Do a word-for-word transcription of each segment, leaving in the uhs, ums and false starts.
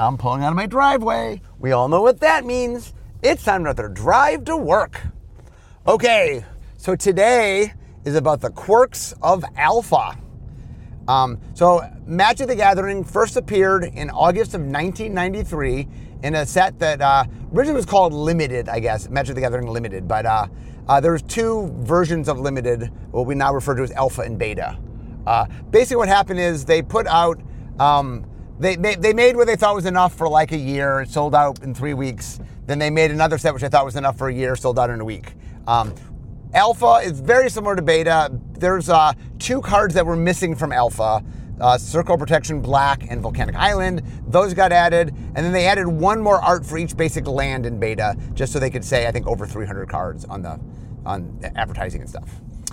I'm pulling out of my driveway. We all know what that means. It's time for another drive to work. Okay, so today is about the quirks of Alpha. Um, so Magic the Gathering first appeared in August of nineteen ninety-three in a set that uh, originally was called Limited, I guess, Magic the Gathering Limited, but uh, uh, there's two versions of Limited, what we now refer to as Alpha and Beta. Uh, basically what happened is they put out, um, they, they, they made what they thought was enough for like a year, it sold out in three weeks. Then they made another set which I thought was enough for a year, sold out in a week. Um, Alpha is very similar to Beta. There's uh, two cards that were missing from Alpha, uh, Circle Protection Black and Volcanic Island. Those got added, and then they added one more art for each basic land in Beta, just so they could say, I think, over three hundred cards on the on advertising and stuff.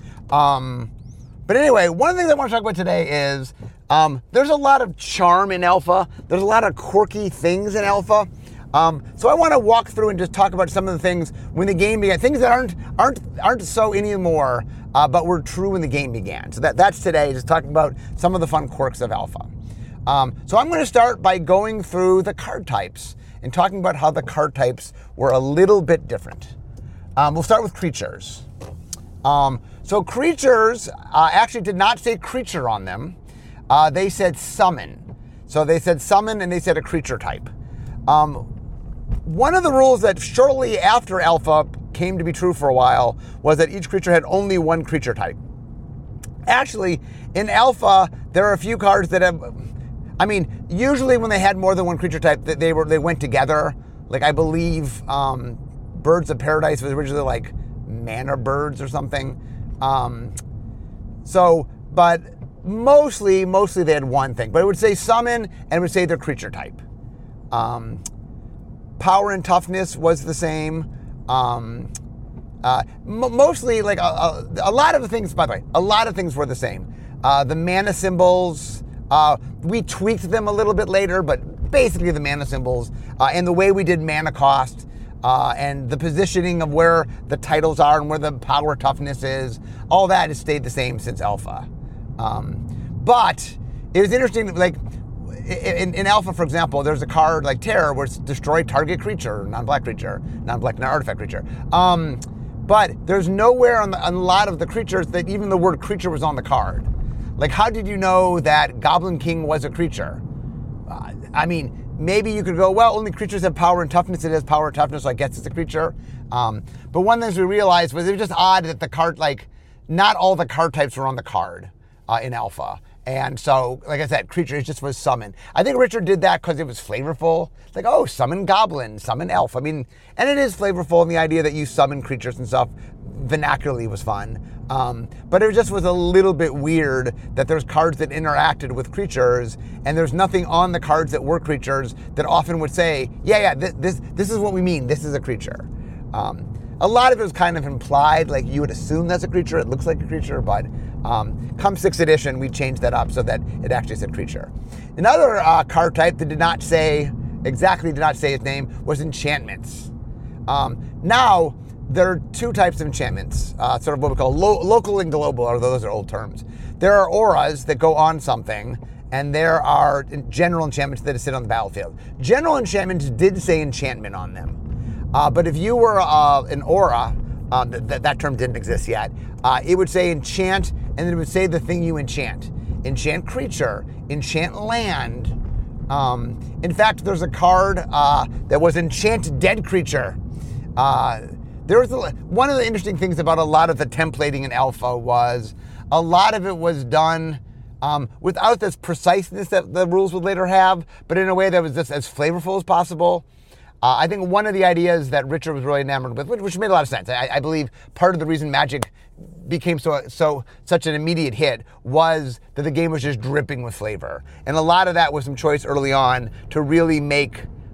Um, but anyway, one of the things I want to talk about today is um, there's a lot of charm in Alpha. There's a lot of quirky things in Alpha. Um, so I want to walk through and just talk about some of the things when the game began, things that aren't aren't aren't so anymore, uh, but were true when the game began. So that that's today, just talking about some of the fun quirks of Alpha. Um, so I'm going to start by going through the card types and talking about how the card types were a little bit different. Um, we'll start with creatures. Um, so creatures uh, actually did not say creature on them. Uh, they said summon. So they said summon and they said a creature type. Um, One of the rules that shortly after Alpha came to be true for a while was that each creature had only one creature type. Actually, in Alpha, there are a few cards that have, I mean, usually when they had more than one creature type, they were they went together. Like I believe um, Birds of Paradise was originally like mana birds or something. Um, so, but mostly, mostly they had one thing. But it would say summon and it would say their creature type. Um, Power and toughness was the same. Um, uh, m- mostly, like a, a, a lot of the things, by the way, a lot of things were the same. Uh, the mana symbols, uh, we tweaked them a little bit later, but basically the mana symbols uh, and the way we did mana cost uh, and the positioning of where the titles are and where the power toughness is, all that has stayed the same since Alpha. Um, but it was interesting, like, In, in Alpha, for example, there's a card like Terror where it's destroy target creature, non-black creature, non-black non-artifact creature. Um, but there's nowhere on, the, on a lot of the creatures that even the word creature was on the card. Like, how did you know that Goblin King was a creature? Uh, I mean, maybe you could go, well, only creatures have power and toughness. It has power and toughness, so I guess it's a creature. Um, but one of the things we realized was it was just odd that the card, like, not all the card types were on the card uh, in Alpha. And so, like I said, creatures just was summon. I think Richard did that because it was flavorful. It's like, oh, summon goblin, summon elf. I mean, and it is flavorful in the idea that you summon creatures and stuff. Vernacularly was fun. Um, but it just was a little bit weird that there's cards that interacted with creatures and there's nothing on the cards that were creatures that often would say, yeah, yeah, this this, this is what we mean. This is a creature. Um, a lot of it was kind of implied, like you would assume that's a creature. It looks like a creature, but Um, come sixth edition, we changed that up so that it actually said creature. Another uh, card type that did not say, exactly did not say its name, was enchantments. Um, now, there are two types of enchantments, uh, sort of what we call lo- local and global, although those are old terms. There are auras that go on something, and there are general enchantments that sit on the battlefield. General enchantments did say enchantment on them. Uh, but if you were uh, an aura, Um, th- that term didn't exist yet. Uh, it would say enchant, and then it would say the thing you enchant. Enchant creature, enchant land. Um, in fact, there's a card uh, that was enchant dead creature. Uh, there was a, one of the interesting things about a lot of the templating in Alpha was a lot of it was done um, without this preciseness that the rules would later have, but in a way that was just as flavorful as possible. Uh, I think one of the ideas that Richard was really enamored with, which made a lot of sense. I, I believe part of the reason Magic became so so such an immediate hit was that the game was just dripping with flavor, and a lot of that was some choice early on to really make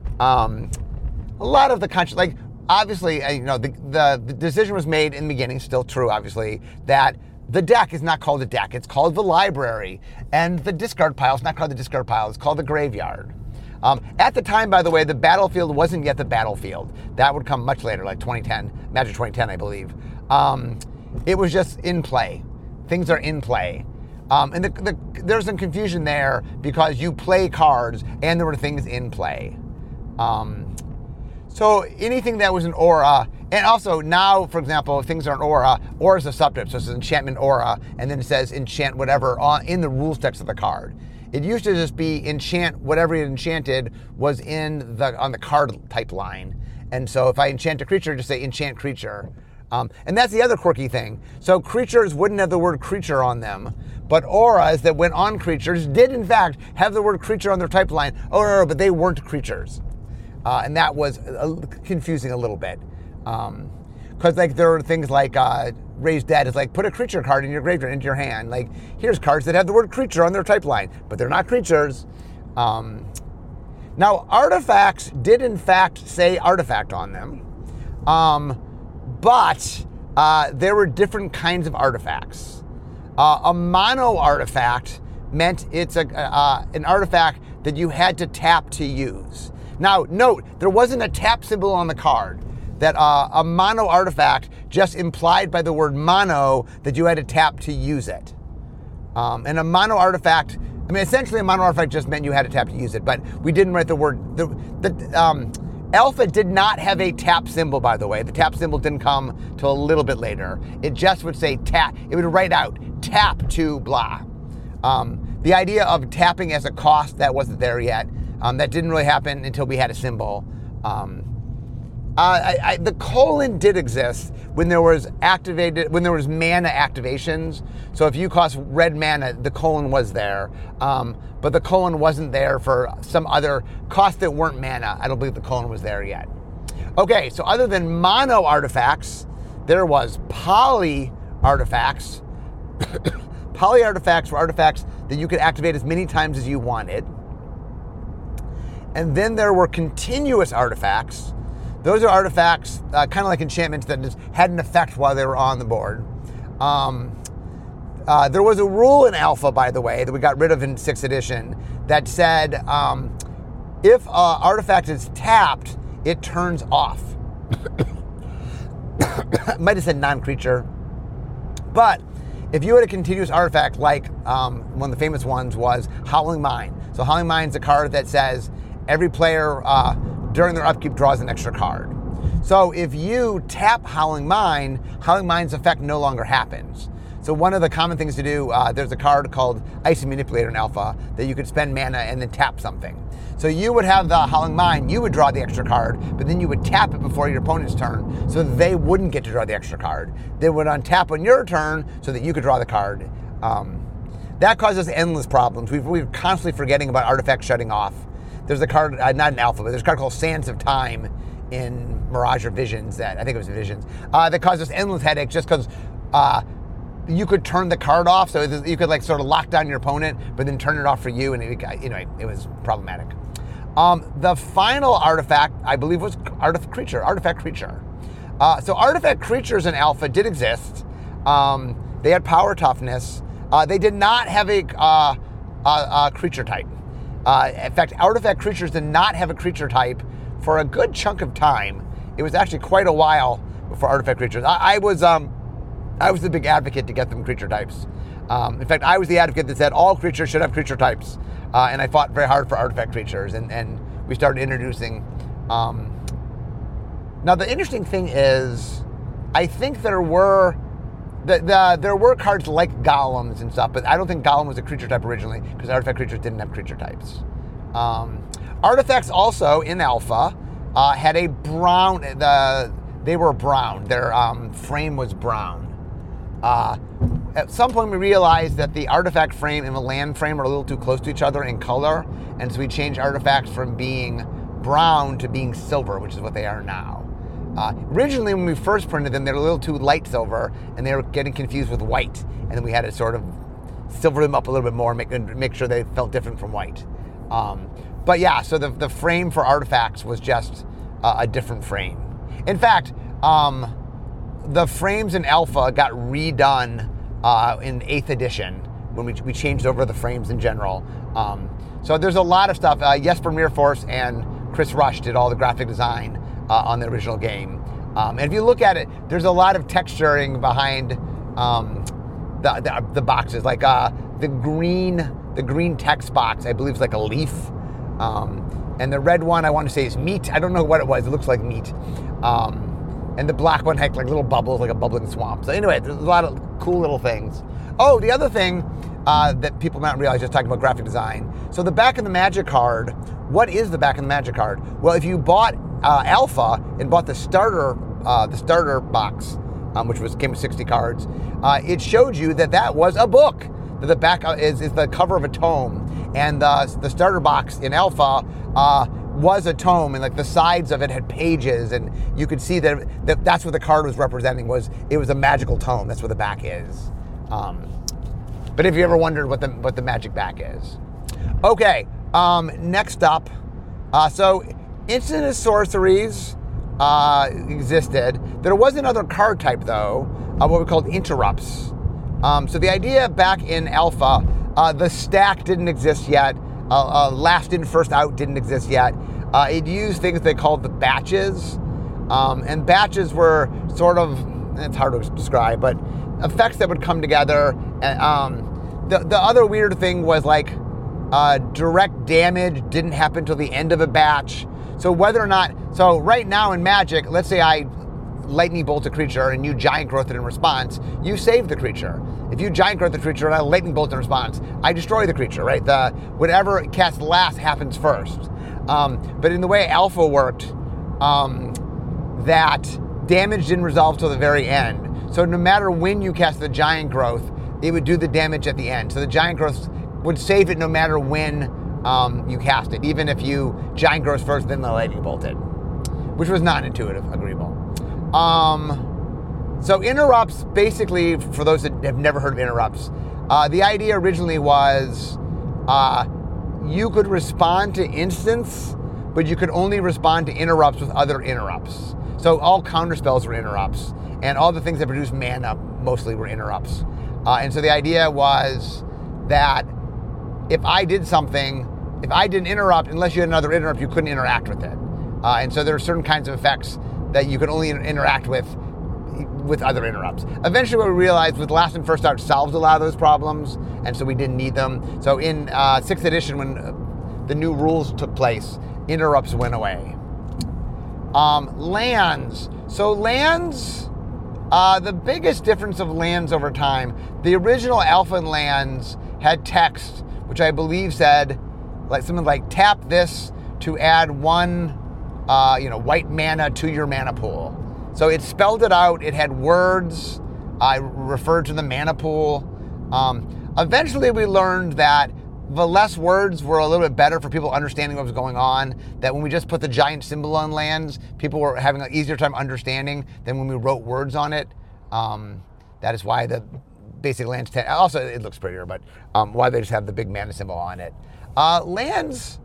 um, a lot of the conscious. Like obviously, you know, the, the the decision was made in the beginning, still true, obviously, that the deck is not called a deck; it's called the library, and the discard pile is not called the discard pile; it's called the graveyard. Um, at the time, by the way, the battlefield wasn't yet the battlefield. That would come much later, like twenty ten, Magic twenty ten, I believe. Um, it was just in play. Things are in play. Um, and the, the, there's some confusion there because you play cards and there were things in play. Um, so anything that was an aura, and also now, for example, if things are an aura, aura is a subtype, so it says enchantment aura, and then it says enchant whatever on, in the rules text of the card. It used to just be enchant whatever it enchanted was in the on the card type line. And so if I enchant a creature, just say enchant creature. Um, and that's the other quirky thing. So creatures wouldn't have the word creature on them, but auras that went on creatures did in fact have the word creature on their type line. Oh, no, no, but they weren't creatures. Uh, and that was uh, confusing a little bit. Um, Because like there are things like uh, Raised Dead is like put a creature card in your graveyard into your hand. Like here's cards that have the word creature on their type line, but they're not creatures. Um, now artifacts did in fact say artifact on them, um, but uh, there were different kinds of artifacts. Uh, a mono artifact meant it's a uh, an artifact that you had to tap to use. Now note there wasn't a tap symbol on the card. That uh, a mono artifact just implied by the word mono that you had to tap to use it. Um, and a mono artifact, I mean, essentially a mono artifact just meant you had to tap to use it, but we didn't write the word, the, the um, Alpha did not have a tap symbol, by the way. The tap symbol didn't come till a little bit later. It just would say tap, it would write out tap to blah. Um, the idea of tapping as a cost, that wasn't there yet. Um, that didn't really happen until we had a symbol. Um, Uh, I, I, the colon did exist when there was activated when there was mana activations. So if you cost red mana, the colon was there, um, but the colon wasn't there for some other costs that weren't mana. I don't believe the colon was there yet. Okay, so other than mono artifacts, there was poly artifacts. Poly artifacts were artifacts that you could activate as many times as you wanted, and then there were continuous artifacts. Those are artifacts, uh, kind of like enchantments that just had an effect while they were on the board. Um, uh, there was a rule in Alpha, by the way, that we got rid of in sixth edition that said um, if an artifact is tapped, it turns off. Might have said non-creature. But if you had a continuous artifact, like um, one of the famous ones was Howling Mine. So Howling Mine is a card that says every player uh, during their upkeep draws an extra card. So if you tap Howling Mine, Howling Mine's effect no longer happens. So one of the common things to do, uh, there's a card called Icy Manipulator in Alpha that you could spend mana and then tap something. So you would have the Howling Mine, you would draw the extra card, but then you would tap it before your opponent's turn so that they wouldn't get to draw the extra card. They would untap on your turn so that you could draw the card. Um, that causes endless problems. We've, we're constantly forgetting about artifacts shutting off. There's a card, uh, not in Alpha, but there's a card called Sands of Time in Mirage or Visions, that I think it was Visions, uh, that caused us endless headaches just because uh, you could turn the card off, so you could like sort of lock down your opponent, but then turn it off for you, and it, you know, it was problematic. Um, the final artifact, I believe, was artifact creature. Artifact creature. Uh, so artifact creatures in Alpha did exist. Um, they had power toughness. Uh, they did not have a, uh, a, a creature type. Uh, in fact, artifact creatures did not have a creature type for a good chunk of time. It was actually quite a while before artifact creatures. I, I was um, I was the big advocate to get them creature types. Um, in fact, I was the advocate that said all creatures should have creature types, uh, and I fought very hard for artifact creatures. And, and we started introducing. Um, now, the interesting thing is, I think there were. The, the, there were cards like golems and stuff, but I don't think golem was a creature type originally because artifact creatures didn't have creature types. Um, artifacts also in Alpha uh, had a brown. The they were brown. Their um, frame was brown. Uh, at some point, we realized that the artifact frame and the land frame are a little too close to each other in color, and so we changed artifacts from being brown to being silver, which is what they are now. Uh, originally, when we first printed them, they were a little too light silver, and they were getting confused with white. And then we had to sort of silver them up a little bit more, make make sure they felt different from white. Um, but yeah, so the the frame for artifacts was just uh, a different frame. In fact, um, the frames in Alpha got redone uh, in eighth edition when we we changed over the frames in general. Um, so there's a lot of stuff. Uh, Jesper Meerforce and Chris Rush did all the graphic design Uh, on the original game. Um, and if you look at it, there's a lot of texturing behind um, the, the the boxes. Like uh, the green, the green text box, I believe, is like a leaf. Um, and the red one, I want to say, is meat. I don't know what it was. It looks like meat. Um, and the black one had like little bubbles, like a bubbling swamp. So anyway, there's a lot of cool little things. Oh, the other thing uh, that people might not realize, just talking about graphic design. So the back of the Magic card, what is the back of the Magic card? Well, if you bought uh, Alpha and bought the starter, uh, the starter box, um, which was came with sixty cards, uh, it showed you that that was a book. That the back is, is the cover of a tome, and the the starter box in Alpha uh, was a tome, and like the sides of it had pages, and you could see that, that that's what the card was representing. Was it was a magical tome? That's what the back is. Um, but if you ever wondered what the what the Magic back is, okay. Um, next up, uh, so instant and sorceries uh, existed. There was another card type though, uh, what we called interrupts. Um, so the idea back in Alpha, uh, the stack didn't exist yet. Uh, uh, last in, first out didn't exist yet. Uh, it used things they called the batches, um, and batches were sort of, it's hard to describe, but effects that would come together. And um, the the other weird thing was like uh, direct damage didn't happen till the end of a batch. So whether or not, so right now in Magic, let's say I lightning bolt a creature and you giant growth it in response, you save the creature. If you giant growth the creature and I lightning bolt in response, I destroy the creature, right? The whatever it casts last happens first. Um, but in the way Alpha worked, um, that damage didn't resolve till the very end. So no matter when you cast the giant growth, it would do the damage at the end. So the giant growth would save it no matter when um, you cast it, even if you giant growth first, then the lightning bolted, which was not intuitive, agreeable. Um, so interrupts, basically, for those that have never heard of interrupts, uh, the idea originally was uh, you could respond to instants, but you could only respond to interrupts with other interrupts. So all counter spells were interrupts, and all the things that produce mana mostly were interrupts. Uh, and so the idea was that if I did something, if I did an interrupt, unless you had another interrupt, you couldn't interact with it. Uh, and so there are certain kinds of effects that you could only interact with with other interrupts. Eventually what we realized with last and first out solved a lot of those problems, and so we didn't need them. So in uh, sixth edition, when uh, the new rules took place, interrupts went away. Um, lands. So lands, uh, the biggest difference of lands over time, the original Alpha lands had text, which I believe said, like something like, tap this to add one Uh, you know, white mana to your mana pool. So it spelled it out. It had words. I referred to the mana pool. Um, eventually we learned that the less words were a little bit better for people understanding what was going on. That when we just put the giant symbol on lands, people were having an easier time understanding than when we wrote words on it. Um, that is why the basic lands tend, also it looks prettier, but um, why they just have the big mana symbol on it. Uh, lands,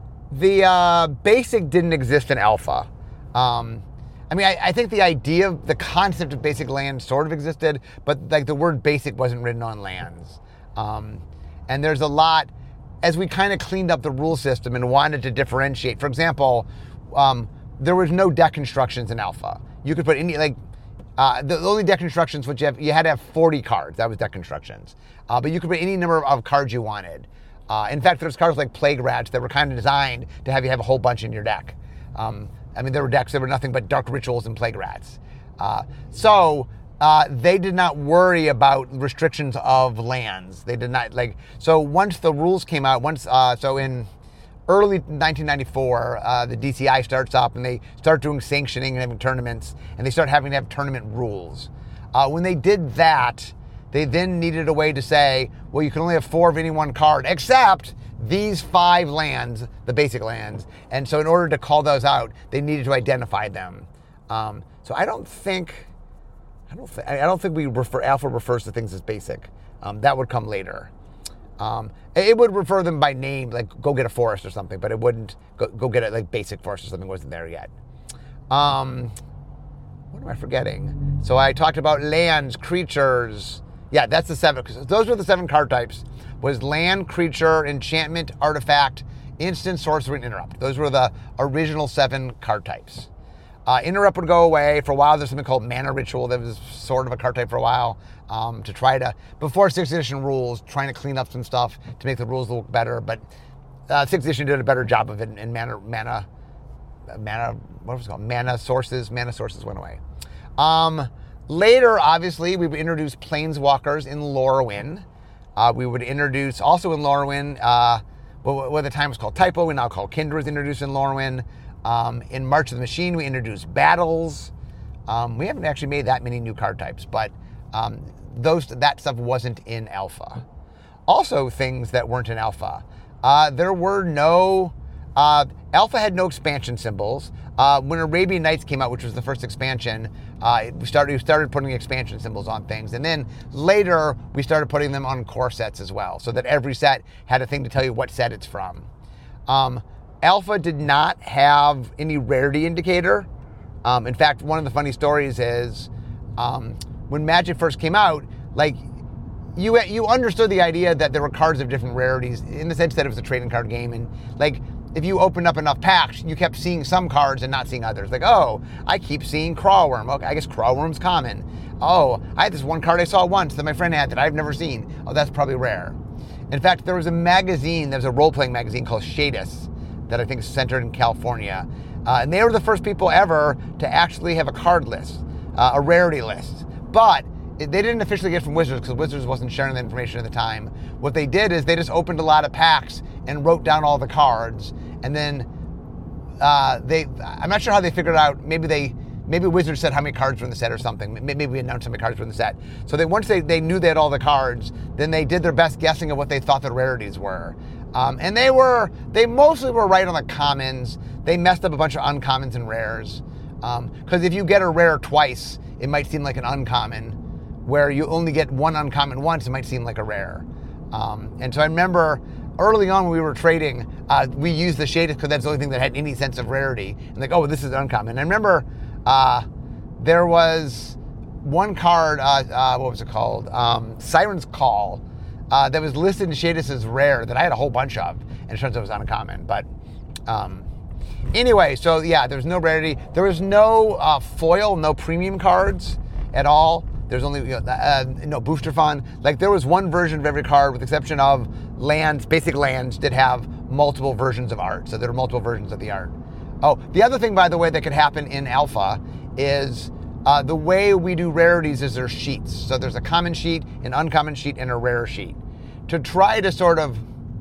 The uh, basic didn't exist in Alpha. Um, I mean, I, I think the idea, the concept of basic lands sort of existed, but like the word basic wasn't written on lands. Um, and there's a lot, as we kind of cleaned up the rule system and wanted to differentiate. For example, um, there was no deck constructions in Alpha. You could put any, like, uh, the, the only deck constructions, which you, have, you had to have forty cards. That was deck constructions. Uh, but you could put any number of cards you wanted. Uh, in fact, there's cards like Plague Rats that were kind of designed to have you have a whole bunch in your deck. Um, I mean, there were decks that were nothing but Dark Rituals and Plague Rats. Uh, so uh, they did not worry about restrictions of lands. They did not, like, so once the rules came out, once, uh, so in early nineteen ninety-four, uh, the D C I starts up and they start doing sanctioning and having tournaments, and they start having to have tournament rules. Uh, when they did that, they then needed a way to say, well, you can only have four of any one card, except these five lands, the basic lands. And so in order to call those out, they needed to identify them. Um, so I don't think, I don't think, I don't think we refer, Alpha refers to things as basic. Um, that would come later. Um, it would refer them by name, like go get a forest or something, but it wouldn't go, go get a like basic forest or something wasn't there yet. Um, what am I forgetting? So I talked about lands, creatures. Yeah, that's the seven. Those were the seven card types. Was land, creature, enchantment, artifact, instant, sorcery, and interrupt. Those were the original seven card types. Uh, interrupt would go away. For a while, there's something called mana ritual that was sort of a card type for a while. um, to try to, before sixth edition rules, trying to clean up some stuff to make the rules look better. But uh, sixth edition did a better job of it, and mana, mana, mana, what was it called? Mana sources, mana sources went away. Um, later, obviously, we would introduce Planeswalkers in Lorwyn. Uh, we would introduce, also in Lorwyn, uh, what, what at the time was called Typo, we now call Kindred, introduced in Lorwyn. Um, in March of the Machine, we introduced Battles. Um, we haven't actually made that many new card types, but um, those that stuff wasn't in Alpha. Also, things that weren't in Alpha. Uh, there were no, uh, Alpha had no expansion symbols. Uh, when Arabian Nights came out, which was the first expansion, uh, we started we started putting expansion symbols on things. And then later, we started putting them on core sets as well, so that every set had a thing to tell you what set it's from. Um, Alpha did not have any rarity indicator. Um, in fact, one of the funny stories is um, when Magic first came out, like you you understood the idea that there were cards of different rarities in the sense that it was a trading card game, and like if you opened up enough packs, you kept seeing some cards and not seeing others. Like, oh, I keep seeing Crawworm. Okay, I guess Crawworm's common. Oh, I had this one card I saw once that my friend had that I've never seen. Oh, that's probably rare. In fact, there was a magazine, there was a role-playing magazine called Shadis that I think is centered in California. Uh, and they were the first people ever to actually have a card list, uh, a rarity list. But it, they didn't officially get it from Wizards because Wizards wasn't sharing the information at the time. What they did is they just opened a lot of packs and wrote down all the cards. And then uh, they, I'm not sure how they figured it out. Maybe they, maybe Wizards said how many cards were in the set or something. Maybe we announced how many cards were in the set. So they, once they, they knew they had all the cards, then they did their best guessing of what they thought the rarities were. Um, and they were, they mostly were right on the commons. They messed up a bunch of uncommons and rares. Um, because if you get a rare twice, it might seem like an uncommon. Where you only get one uncommon once, it might seem like a rare. Um, and so I remember early on when we were trading, uh, we used the Shadis because that's the only thing that had any sense of rarity. And like, oh, this is uncommon. And I remember uh, there was one card, uh, uh, what was it called? Um, Siren's Call. Uh, that was listed in Shadis as rare that I had a whole bunch of, and it turns out it was uncommon. But um, anyway, so yeah, there was no rarity. There was no uh, foil, no premium cards at all. There's only you know, uh, no booster fun. Like there was one version of every card, with the exception of lands, basic lands, that have multiple versions of art. So there are multiple versions of the art. Oh, the other thing, by the way, that could happen in Alpha is Uh, the way we do rarities is there's sheets. So there's a common sheet, an uncommon sheet, and a rare sheet. To try to sort of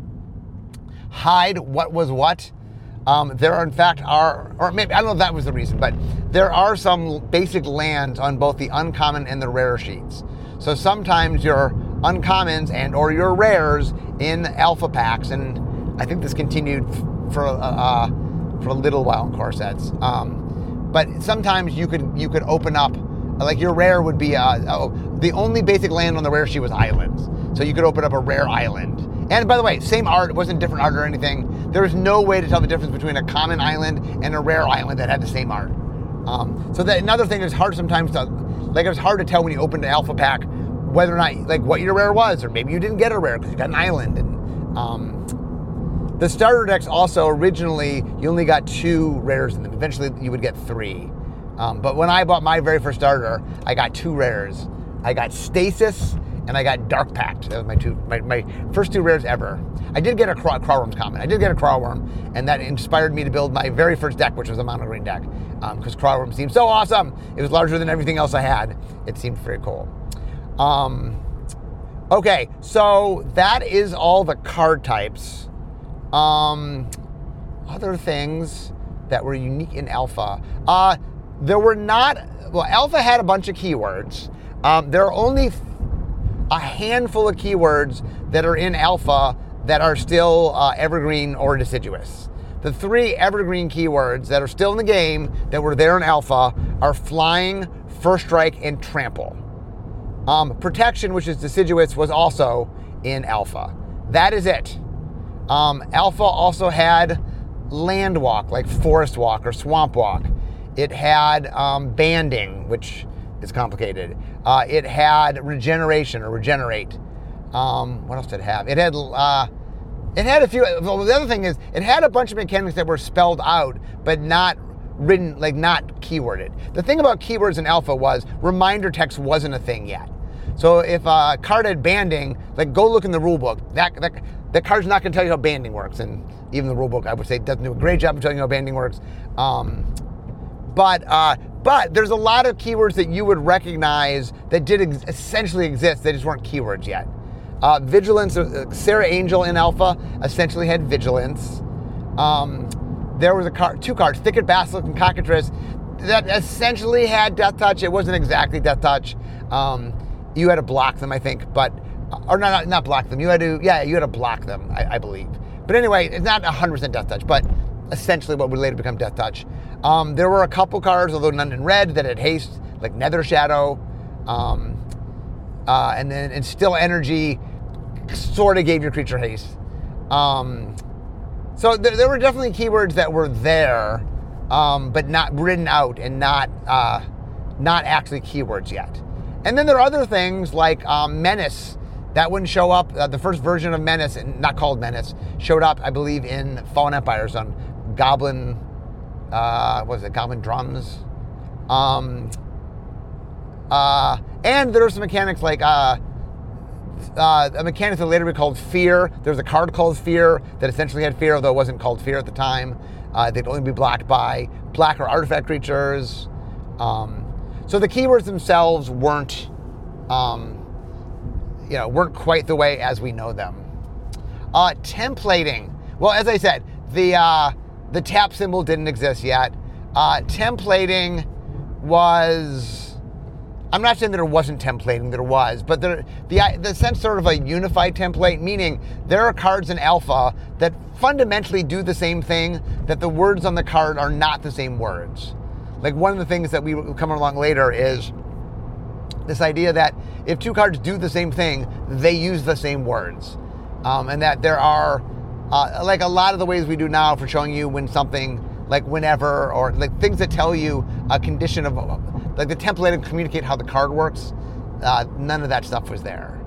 hide what was what, um, there are in fact are, or maybe, I don't know if that was the reason, but there are some basic lands on both the uncommon and the rare sheets. So sometimes your uncommons and or your rares in alpha packs, and I think this continued for, uh, for a little while in core sets, um, but sometimes you could you could open up, like your rare would be, uh, oh, the only basic land on the rare sheet was islands. So you could open up a rare island. And by the way, same art, it wasn't different art or anything. There was no way to tell the difference between a common island and a rare island that had the same art. Um, so that another thing is hard sometimes to, like it was hard to tell when you opened an alpha pack whether or not, like what your rare was, or maybe you didn't get a rare because you got an island. And um, the starter decks also, originally, you only got two rares in them. Eventually, you would get three. Um, but when I bought my very first starter, I got two rares. I got Stasis, and I got Dark Pact. That was my two, my, my first two rares ever. I did get a Craw- Crawworm's common. I did get a Crawworm, and that inspired me to build my very first deck, which was a mono green deck, because um, Crawworm seemed so awesome. It was larger than everything else I had. It seemed very cool. Um, okay, so that is all the card types. Um, other things that were unique in Alpha. Uh, there were not, well, Alpha had a bunch of keywords. Um, there are only a handful of keywords that are in Alpha that are still uh, evergreen or deciduous. The three evergreen keywords that are still in the game that were there in Alpha are Flying, First Strike, and Trample. Um, Protection, which is deciduous, was also in Alpha. That is it. Um, Alpha also had Land Walk, like Forest Walk or Swamp Walk. It had um, Banding, which is complicated. Uh, it had Regeneration or Regenerate. Um, what else did it have? It had uh, it had a few. Well, the other thing is, it had a bunch of mechanics that were spelled out, but not written, like not keyworded. The thing about keywords in Alpha was reminder text wasn't a thing yet. So if a card had banding, like go look in the rule book. That that that card's not going to tell you how banding works, and even the rule book, I would say, doesn't do a great job of telling you how banding works. Um, but uh, but there's a lot of keywords that you would recognize that did ex- essentially exist. They just weren't keywords yet. Uh, vigilance. Uh, Sarah Angel in Alpha essentially had vigilance. Um, there was a card, two cards, Thicket Basilisk and Cockatrice, that essentially had Death Touch. It wasn't exactly Death Touch. Um, you had to block them, I think, but or not not block them. You had to yeah, you had to block them, I, I believe. But anyway, it's not one hundred percent Death Touch, but essentially what would later become Death Touch. Um, there were a couple cards, although none in red, that had haste, like Nether Shadow, um, uh, and then and Still Energy sort of gave your creature haste. Um, so there, there were definitely keywords that were there, um, but not written out and not uh, not actually keywords yet. And then there are other things like um, Menace. That wouldn't show up. Uh, the first version of Menace, not called Menace, showed up, I believe, in Fallen Empires on Goblin, uh, what was it, Goblin Drums? Um, uh, and there are some mechanics like uh, uh, a mechanic that later would be called Fear. There was a card called Fear that essentially had Fear, although it wasn't called Fear at the time. Uh, they'd only be blocked by black or artifact creatures. Um, so the keywords themselves weren't, um, you know, weren't quite the way as we know them. Uh, templating. Well, as I said, the uh, the tap symbol didn't exist yet. Uh, templating was, I'm not saying that there wasn't templating, there was, but there, the the sense sort of a unified template, meaning there are cards in Alpha that fundamentally do the same thing, that the words on the card are not the same words. Like one of the things that we will come along later is this idea that if two cards do the same thing, they use the same words. Um, and that there are, uh, like a lot of the ways we do now for showing you when something, like whenever, or like things that tell you a condition of, like the template and communicate how the card works, uh, none of that stuff was there.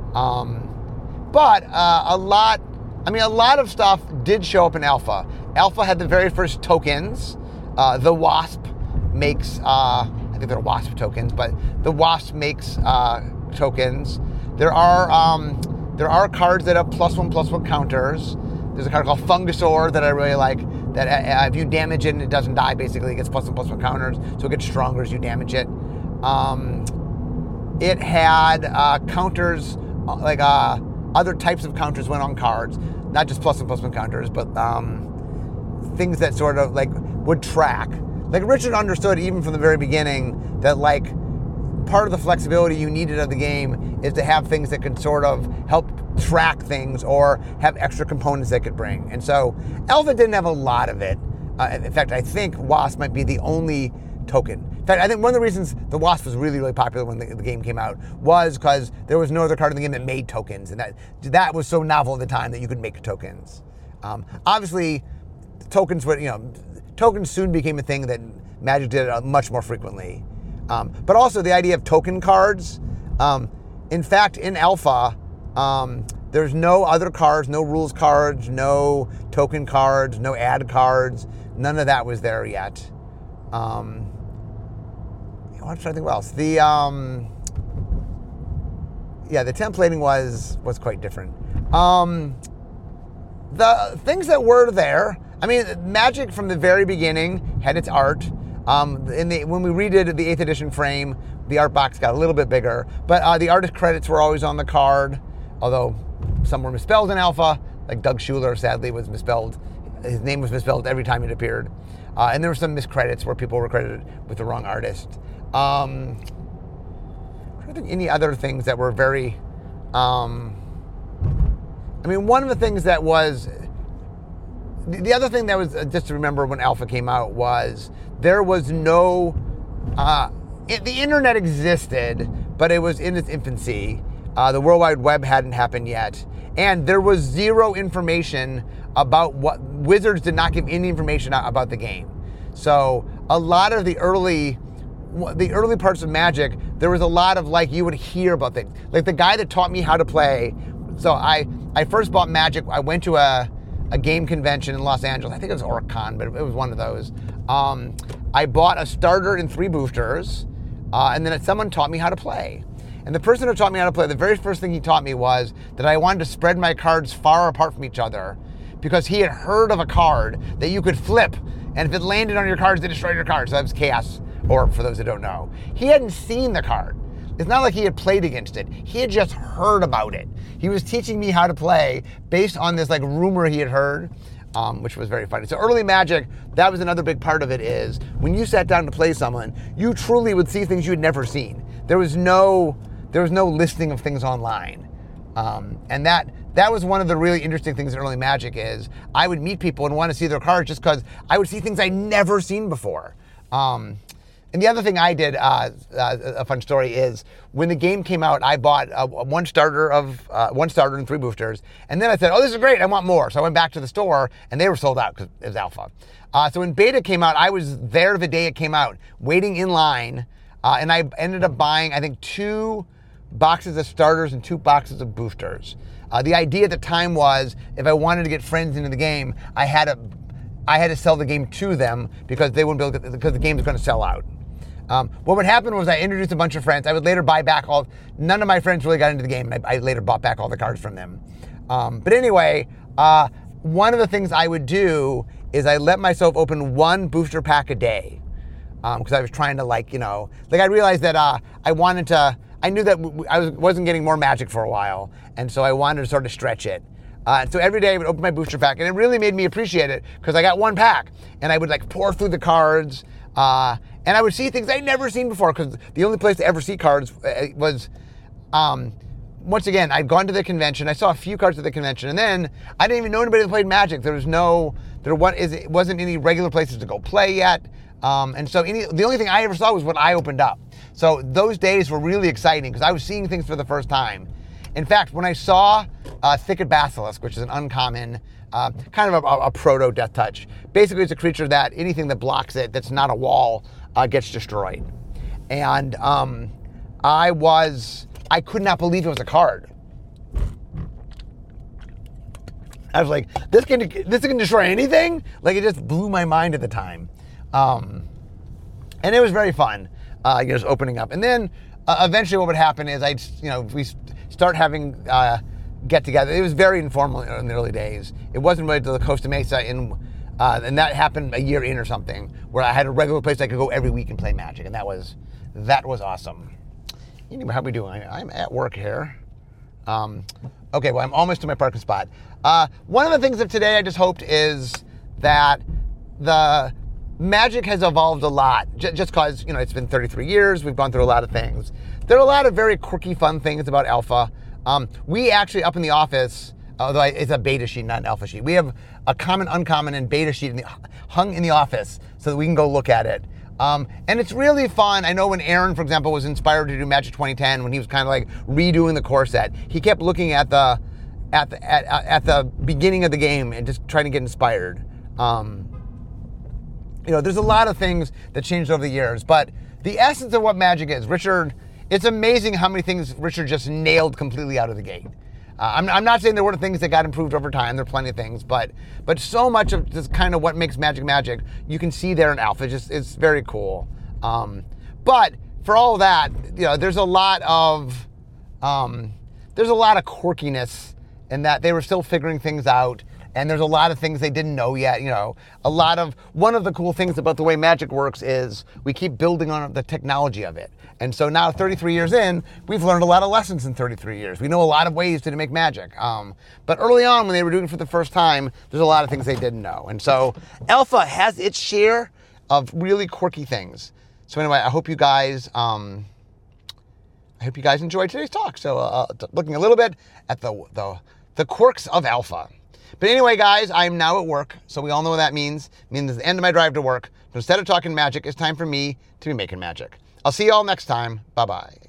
Um, but uh, a lot, I mean, a lot of stuff did show up in Alpha. Alpha had the very first tokens. Uh, the Wasp makes, uh, I think they're Wasp tokens, but the Wasp makes uh, tokens. There are um, there are cards that have plus one, plus one counters. There's a card called Fungusaur that I really like, that uh, if you damage it and it doesn't die, basically it gets plus one, plus one counters, so it gets stronger as you damage it. Um, it had uh, counters, like uh, other types of counters went on cards, not just plus one, plus one counters, but um, things that sort of like would track. Like Richard understood even from the very beginning that like part of the flexibility you needed of the game is to have things that can sort of help track things or have extra components they could bring. And so Alpha didn't have a lot of it. Uh, in fact, I think Wasp might be the only token. In fact, I think one of the reasons the Wasp was really, really popular when the, the game came out was because there was no other card in the game that made tokens. And that that was so novel at the time that you could make tokens. Um, obviously, tokens were, you know, tokens soon became a thing that Magic did uh, much more frequently. Um, but also the idea of token cards. Um, in fact, in Alpha, um, there's no other cards, no rules cards, no token cards, no ad cards. None of that was there yet. Um, I'm trying to think what else. The um, yeah, the templating was was quite different. Um, the things that were there, I mean, Magic from the very beginning had its art. Um, in the, when we redid the eighth edition frame, the art box got a little bit bigger, but uh, the artist credits were always on the card, although some were misspelled in Alpha, like Doug Schuler, sadly, was misspelled. His name was misspelled every time it appeared. Uh, and there were some miscredits where people were credited with the wrong artist. Um, I don't think any other things that were very, um, I mean, one of the things that was, the other thing that was, uh, just to remember when Alpha came out, was there was no, uh, it, the internet existed, but it was in its infancy. Uh, the World Wide Web hadn't happened yet. And there was zero information about what, Wizards did not give any information about the game. So a lot of the early, the early parts of Magic, there was a lot of like, you would hear about things. Like the guy that taught me how to play, so I, I first bought Magic, I went to a, a game convention in Los Angeles. I think it was Oricon, but it was one of those. Um, I bought a starter and three boosters, uh, and then someone taught me how to play. And the person who taught me how to play, the very first thing he taught me was that I wanted to spread my cards far apart from each other, because he had heard of a card that you could flip, and if it landed on your cards, it destroyed your cards. So that was Chaos Orb, for those who don't know. He hadn't seen the card. It's not like he had played against it. He had just heard about it. He was teaching me how to play based on this like rumor he had heard, um, which was very funny. So early Magic, that was another big part of it, is when you sat down to play someone, you truly would see things you had never seen. There was no, there was no listing of things online. Um, and that that was one of the really interesting things in early Magic, is I would meet people and want to see their cards just because I would see things I'd never seen before. Um, and the other thing I did, uh, uh, a fun story, is when the game came out, I bought uh, one starter of uh, one starter and three boosters, and then I said, "Oh, this is great! I want more." So I went back to the store, and they were sold out because it was alpha. Uh, so when beta came out, I was there the day it came out, waiting in line, uh, and I ended up buying, I think, two boxes of starters and two boxes of boosters. Uh, the idea at the time was, if I wanted to get friends into the game, I had to, I had to sell the game to them because they wouldn't be able to, because the game was going to sell out. Um, what would happen was I introduced a bunch of friends. I would later buy back all. None of my friends really got into the game, and I, I later bought back all the cards from them. Um, but anyway, uh, one of the things I would do is I let myself open one booster pack a day, because um, I was trying to, like, you know, like I realized that uh, I wanted to. I knew that I was, wasn't getting more Magic for a while, and so I wanted to sort of stretch it. Uh, so every day I would open my booster pack, and it really made me appreciate it, because I got one pack, and I would like pour through the cards, uh, and I would see things I'd never seen before, because the only place to ever see cards was, um, once again, I'd gone to the convention, I saw a few cards at the convention, and then I didn't even know anybody that played Magic. There was no, there wasn't any regular places to go play yet. Um, and so any, the only thing I ever saw was what I opened up. So those days were really exciting because I was seeing things for the first time. In fact, when I saw uh, Thicket Basilisk, which is an uncommon, uh, kind of a, a proto Death Touch, basically it's a creature that anything that blocks it that's not a wall uh, gets destroyed. And um, I was, I could not believe it was a card. I was like, this can, this can destroy anything? Like, it just blew my mind at the time. Um, and it was very fun, uh, just opening up. And then uh, eventually what would happen is I'd, you know, we start having uh, get together. It was very informal in the early days. It wasn't really to the Costa Mesa, in, uh, and that happened a year in or something, where I had a regular place I could go every week and play Magic, and that was that was awesome. Anyway, how we doing? I'm at work here. Um, okay, well, I'm almost to my parking spot. Uh, one of the things of today I just hoped is that the Magic has evolved a lot, j- just because, you know, it's been thirty-three years, we've gone through a lot of things. There are a lot of very quirky, fun things about Alpha. Um, we actually, up in the office, although it's a beta sheet, not an alpha sheet, we have a common, uncommon, and beta sheet in the, hung in the office so that we can go look at it. Um, and it's really fun. I know when Aaron, for example, was inspired to do Magic twenty ten, when he was kind of like redoing the core set, he kept looking at the at the at, at the beginning of the game and just trying to get inspired. Um, you know, there's a lot of things that changed over the years, but the essence of what Magic is, Richard, it's amazing how many things Richard just nailed completely out of the gate. Uh, I'm, I'm not saying there weren't things that got improved over time. There are plenty of things, but but so much of this kind of what makes Magic Magic, you can see there in Alpha. It's just, it's very cool. Um, but for all of that, you know, there's a lot of um, there's a lot of quirkiness in that they were still figuring things out, and there's a lot of things they didn't know yet. You know, a lot of one of the cool things about the way Magic works is we keep building on the technology of it. And so now, thirty-three years in, we've learned a lot of lessons in thirty-three years. We know a lot of ways to make Magic. Um, but early on, when they were doing it for the first time, there's a lot of things they didn't know. And so Alpha has its share of really quirky things. So anyway, I hope you guys, um, I hope you guys enjoyed today's talk. So uh, looking a little bit at the, the the quirks of Alpha. But anyway, guys, I'm now at work, so we all know what that means. It means it's the end of my drive to work. But instead of talking Magic, it's time for me to be making Magic. I'll see you all next time. Bye-bye.